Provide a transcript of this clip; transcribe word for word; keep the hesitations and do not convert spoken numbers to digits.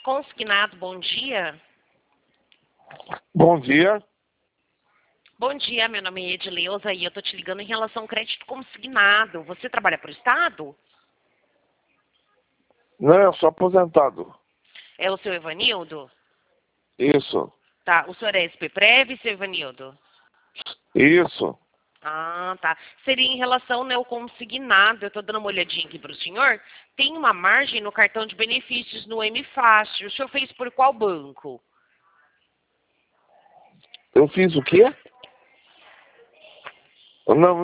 Consignado, bom dia. Bom dia. Bom dia, meu nome é Edileuza e eu tô te ligando em relação ao crédito consignado. Você trabalha para o Estado? Não, eu sou aposentado. É o seu Evanildo? Isso. Tá, o senhor é S P Prev, seu Evanildo? Isso. Ah, tá. Seria em relação né, ao consignado. Eu tô dando uma olhadinha aqui para o senhor. Tem uma margem no cartão de benefícios no M Fácil. O senhor fez por qual banco? Eu fiz o quê? Eu não